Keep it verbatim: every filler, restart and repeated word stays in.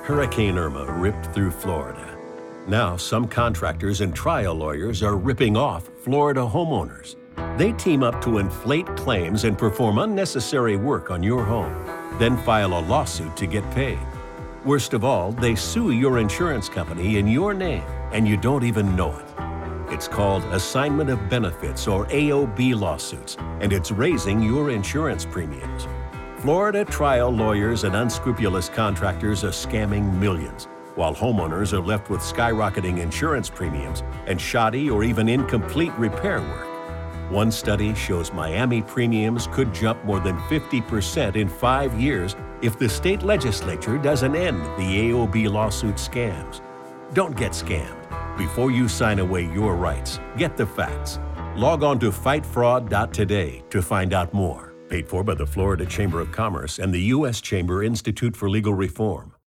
Hurricane Irma ripped through Florida. Now, some contractors and trial lawyers are ripping off Florida homeowners. They team up to inflate claims and perform unnecessary work on your home, then file a lawsuit to get paid. Worst of all, they sue your insurance company in your name, and you don't even know it. It's called Assignment of Benefits, or A O B lawsuits, and it's raising your insurance premiums. Florida trial lawyers and unscrupulous contractors are scamming millions, while homeowners are left with skyrocketing insurance premiums and shoddy or even incomplete repair work. One study shows Miami premiums could jump more than fifty percent in five years if the state legislature doesn't end the A O B lawsuit scams. Don't get scammed. Before you sign away your rights, get the facts. Log on to fight fraud dot today to find out more. Paid for by the Florida Chamber of Commerce and the U S Chamber Institute for Legal Reform.